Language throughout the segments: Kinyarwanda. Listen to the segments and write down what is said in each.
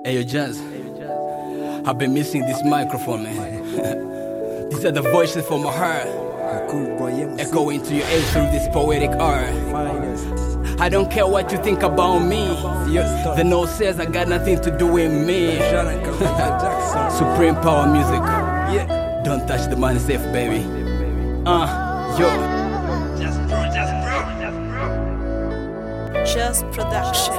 Hey, yo, Jazz. I've been missing this microphone, man. These are the voices from my heart, echoing to your ears through this poetic art. I don't care what you think about me. The note says I got nothing to do with me. Supreme power music. Don't touch the money safe, baby. Yo. Just production.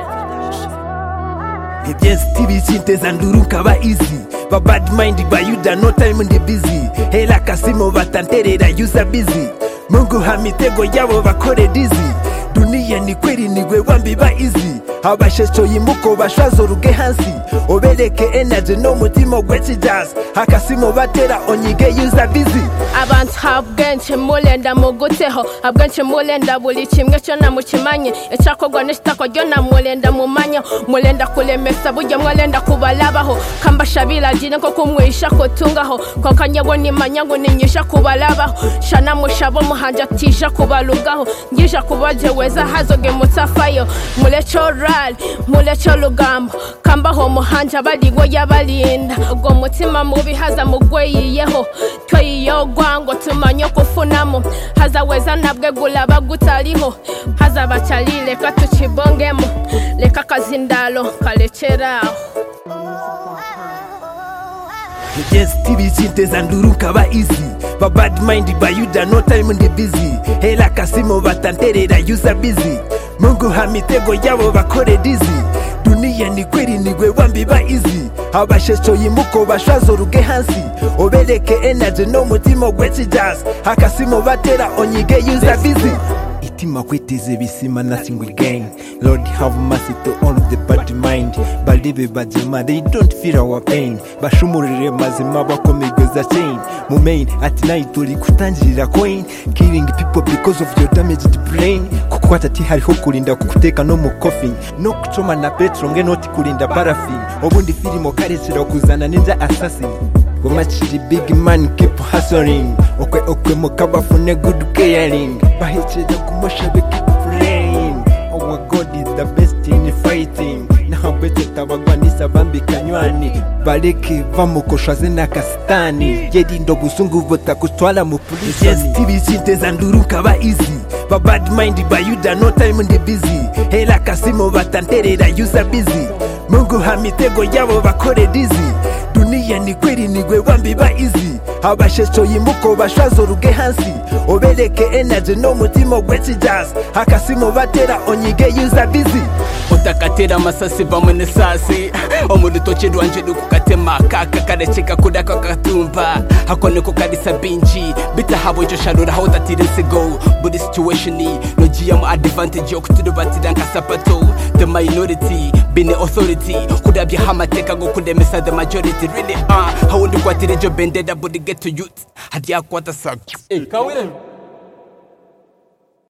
Yes, TV sinteza nduruka ba easy. Ba bad mind ba yuda no time ndi busy. Hela kasimo batanterera user busy. Mungu hamitego yabo bakore dizzy. Dunia ni kweli nigwe wambi ba easy. Abashesho yimuko bashwazo ruge hansi. Obereke energy no mutima gweci jazz. Hakasimo batera onyige user busy. Abantu habwenche mulenda muguteho habwenche mulenda buli kimwe cyo namukimanye ecyakogwa n'ekitako ryo namulenda mumanya mulenda kulemesa bujye mwalenda kubalabaho kambashabira jine ko kumwisha kotungaho kokanyego nimanya ngo ninyisha kubalabaho shana mushabo muhanja tisha kubalugaho ngisha kubaje weza hazoge mutafayo mulechoral mulecho lugamba kambaho muhanja baligwo yabalinda ubwo mutima mubi haza mugweyiyeho twayiyo ngo tumanyo kufunamo hazaweza nabwe gulaba gutaliho hazabachalile katuchibongemo leka kazindalo kalecheraho. Yes, TV sinteza nduruka ba easy. Ba bad mind ba yuda no time ndi busy. Hela kasimo batanterera user busy. Mungu hamitego yabo bakore dizzy. Dunia ni kweli nigwe wambi ba easy. Abashesho yimuko bashwazo ruge hansi. Obereke energy no mutima gweci jazz. Hakasimo batera onyige user busy. Itima kwiteze bisima nothing we gain. Lord have mercy to all of the bad mind. Balibe bajema they don't feel our pain. Bashumurire mazima bakomegeza chain. Mumain at night turi kutangirira coin. Killing people because of your damaged brain. Kukwata ti hariho kurinda kukuteka no mu coffin. No kuchoma na petrol ngenoti kurinda paraffin. Obundi filimo karesera kuzana ninja assassin. Wamachiri big man keep hustling. Okwe mukabafune good caring. Bahecheda kumoshabe keep praying. Our God is the best in fighting. Naho bete tabagwanisa bambi kanywani. Bareke bamukoshaze nakasitani. Yedi ndo busungu vota kutwala mu police. Yes, TV sinteza nduruka ba easy. Ba bad mind ba yuda no time ndi busy. Hela kasimo batanterera user busy. Mungu hamitego yabo bakore dizzy. Dunia ni kweli nigwe wambi ba easy. Abashesho yimuko bashwazo ruge hansi. Obereke energy no mutima gweci jazz. Hakasimo batera onyige user busy. Utakatera masasi bamwe nesasi omuntu tochedwa nje dukukatema kaka kadecheka kudaka katumba hakone ko kalisa binji bita habo jo shalura how that it go but the situation no GM advantage yok to the batida kasapato the minority being the authority kudabye hamateka go kundemesa the majority really how ndi kwatire jo bendeda but get to youth hadi akwata sak kawire